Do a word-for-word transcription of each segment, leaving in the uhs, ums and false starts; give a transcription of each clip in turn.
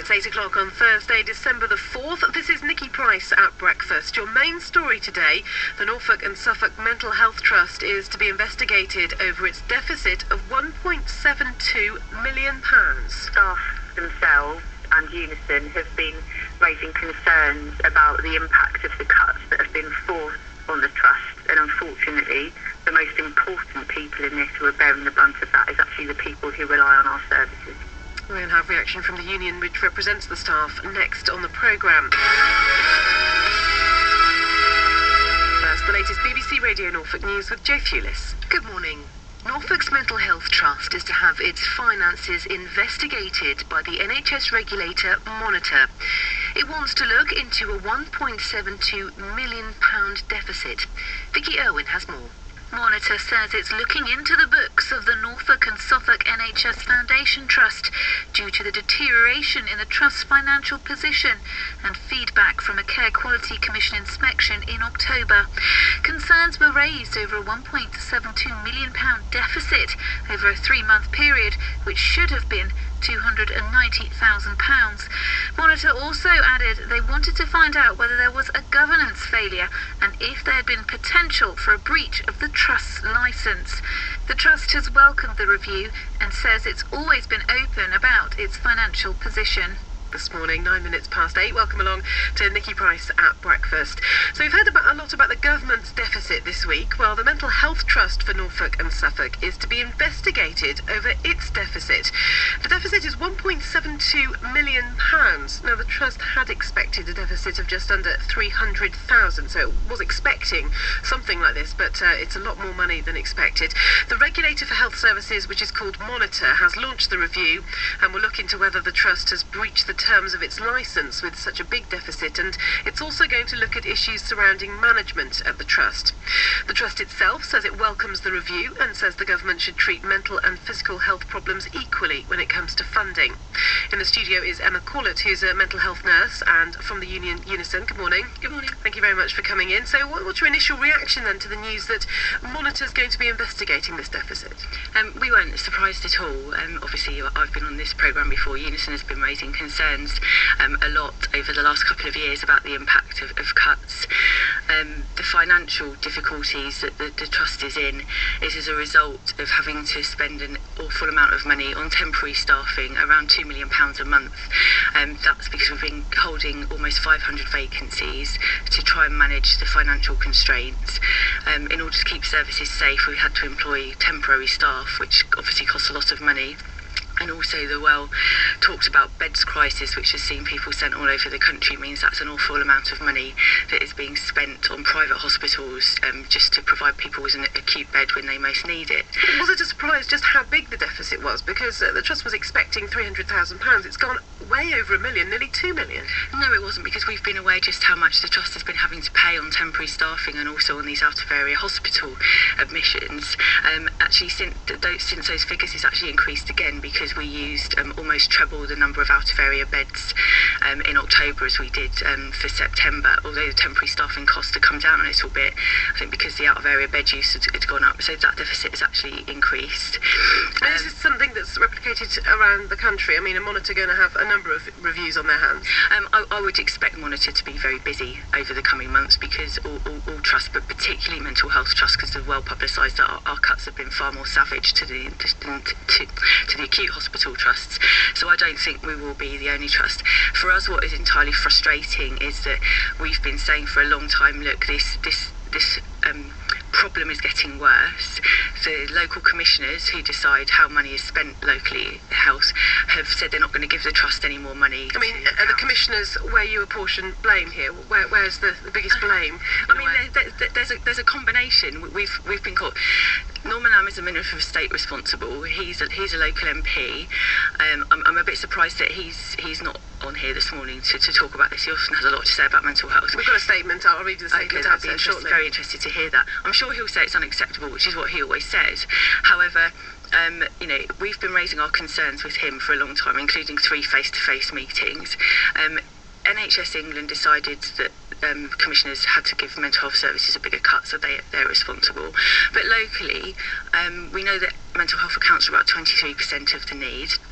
It's eight o'clock on Thursday, December the fourth. This is Nikki Price at breakfast. Your main story today: the Norfolk and Suffolk Mental Health Trust is to be investigated over its deficit of one point seven two million pounds. Staff themselves and Unison have been raising concerns about the impact of the cuts that have been forced on the trust, and unfortunately the most important people in this who are bearing the brunt of that is actually the people who rely on our services. We're going to have reaction from the union which represents the staff next on the programme. First, the latest B B C Radio Norfolk news with Joe Fulis. Good morning. Norfolk's Mental Health Trust is to have its finances investigated by the N H S regulator Monitor. It wants to look into a one point seven two million pounds deficit. Vicky Irwin has more. Monitor says it's looking into the books of the Norfolk and Suffolk N H S Foundation Trust due to the deterioration in the trust's financial position and feedback from a Care Quality Commission inspection in October. Concerns were raised over a one point seven two million pounds deficit over a three-month period, which should have been two hundred ninety thousand pounds. Monitor also added they wanted to find out whether there was a governance failure and if there had been potential for a breach of the trust's licence. The trust has welcomed the review and says it's always been open about its financial position. This morning, nine minutes past eight. Welcome along to Nikki Price at breakfast. So we've heard about a lot about the government's deficit this week. Well, the Mental Health Trust for Norfolk and Suffolk is to be investigated over its deficit. The deficit is one point seven two million pounds. Now, the trust had expected a deficit of just under three hundred thousand, so it was expecting something like this, but uh, it's a lot more money than expected. The regulator for health services, which is called Monitor, has launched the review and will look into whether the trust has breached the terms of its licence with such a big deficit, and it's also going to look at issues surrounding management at the trust. The trust itself says it welcomes the review and says the government should treat mental and physical health problems equally when it comes to funding. In the studio is Emma Corlett, who's a mental health nurse and from the union Unison. Good morning. Good morning. Thank you very much for coming in. So what, what's your initial reaction then to the news that Monitor's going to be investigating this deficit? Um, we weren't surprised at all. Um, obviously I've been on this programme before. Unison has been raising concerns Um, a lot over the last couple of years about the impact of, of cuts. Um, the financial difficulties that the, the trust is in is as a result of having to spend an awful amount of money on temporary staffing, around two million pounds a month. Um, that's because we've been holding almost five hundred vacancies to try and manage the financial constraints. Um, in order to keep services safe, we had to employ temporary staff, which obviously costs a lot of money. And also the well talked about beds crisis, which has seen people sent all over the country, means that's an awful amount of money that is being spent on private hospitals um, just to provide people with an acute bed when they most need it. Was it a surprise just how big the deficit was? Because uh, the trust was expecting three hundred thousand pounds. It's gone way over a million, nearly two million. No, it wasn't, because we've been aware just how much the trust has been having to pay on temporary staffing and also on these out-of-area hospital admissions. Um, actually, since those, since those figures, it's actually increased again, because we used um, almost treble the number of out-of-area beds um, in October as we did um, for September, although the temporary staffing costs had come down a little bit, I think because the out-of-area bed use had, had gone up, so that deficit has actually increased. And this is something that's replicated around the country. I mean, a Monitor going to have a number of reviews on their hands? Um, I, I would expect Monitor to be very busy over the coming months, because all, all, all trusts, but particularly mental health trusts, because they're well publicised that our, our cuts have been far more savage to the to, to, to the acute hospital trusts. So I don't think we will be the only trust. For us, what is entirely frustrating is that we've been saying for a long time, look, this this this um, problem is getting worse. The local commissioners who decide how money is spent locally, health, have said they're not going to give the trust any more money. I mean, are the commissioners where you apportion blame here? Where, where's the, the biggest blame? I mean, there, there, there's a there's a combination. We've we've been caught. Norman Lamb is a Minister of State responsible. He's a, he's a local M P. Um, I'm, I'm a bit surprised that he's he's not on here this morning to, to talk about this. He often has a lot to say about mental health. We've got a statement. I'll read the statement okay, out be there shortly. Very interested to hear that. I'm sure he'll say it's unacceptable, which is what he always says. However, Um, you know, we've been raising our concerns with him for a long time, including three face-to-face meetings. Um, N H S England decided that um, commissioners had to give mental health services a bigger cut, so they, they're responsible. But locally, um, we know that mental health accounts for about twenty-three percent of the need.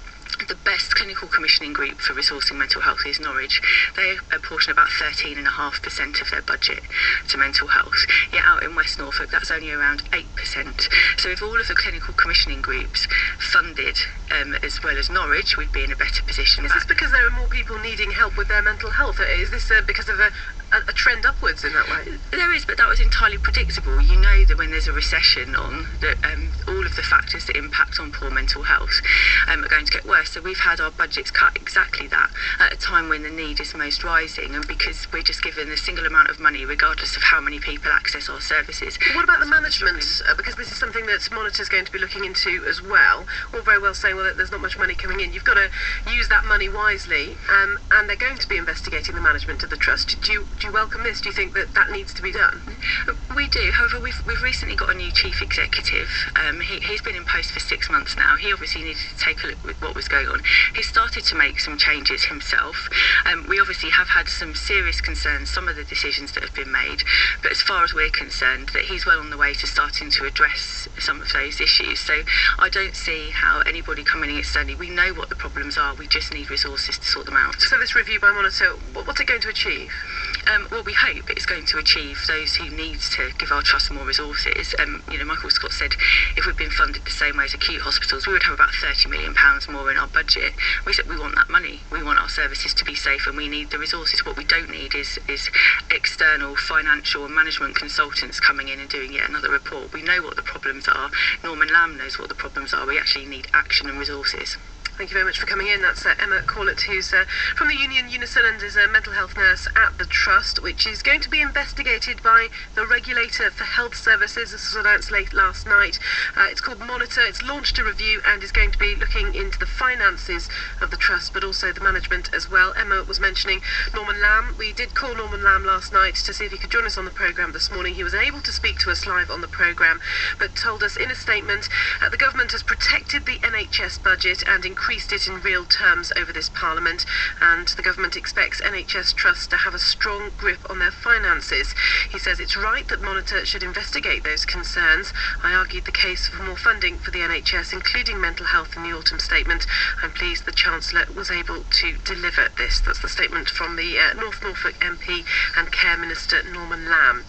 The best clinical commissioning group for resourcing mental health is Norwich. They apportion about thirteen point five percent of their budget to mental health. Yet out in West Norfolk, that's only around eight percent. So if all of the clinical commissioning groups funded um, as well as Norwich, we'd be in a better position. Is this because there are more people needing help with their mental health? Is this uh, because of a, a, a trend upwards in that way? There is, but that was entirely predictable. You know that when there's a recession on, that um, all of the factors that impact on poor mental health um, are going to get worse. So we've had our budgets cut exactly that at a time when the need is most rising, and because we're just given a single amount of money regardless of how many people access our services. But what about the management? Uh, because this is something that Monitor's going to be looking into as well. All very well saying, well, there's not much money coming in. You've got to use that money wisely, um, and they're going to be investigating the management of the trust. Do you, do you welcome this? Do you think that that needs to be done? We do. However, we've, we've recently got a new chief executive. Um, he, he's been in post for six months now. He obviously needed to take a look at what was going on. He's started to make some changes himself. Um, we obviously have had some serious concerns, some of the decisions that have been made, but as far as we're concerned, that he's well on the way to starting to address some of those issues. So I don't see how anybody coming in externally, we know what the problems are, we just need resources to sort them out. So this review by Monitor, what's it going to achieve? Um, well, we hope it's going to achieve those who need to give our trust more resources. Um, you know, Michael Scott said if we'd been funded the same way as acute hospitals, we would have about thirty million pounds more in our budget. We said we want that money. We want our services to be safe, and we need the resources. What we don't need is, is external financial and management consultants coming in and doing yet another report. We know what the problems are. Norman Lamb knows what the problems are. We actually need action and resources. Thank you very much for coming in. That's uh, Emma Corlett, who's uh, from the union Unison and is a mental health nurse at the Trust, which is going to be investigated by the regulator for health services. This was announced late last night. Uh, it's called Monitor. It's launched a review and is going to be looking into the finances of the Trust, but also the management as well. Emma was mentioning Norman Lamb. We did call Norman Lamb last night to see if he could join us on the programme this morning. He was able to speak to us live on the programme, but told us in a statement uh, the government has protected the N H S budget and increased it in real terms over this Parliament, and the government expects N H S trusts to have a strong grip on their finances. He says it's right that Monitor should investigate those concerns. I argued the case for more funding for the N H S, including mental health, in the autumn statement. I'm pleased the Chancellor was able to deliver this. That's the statement from the uh, North Norfolk M P and Care Minister Norman Lamb.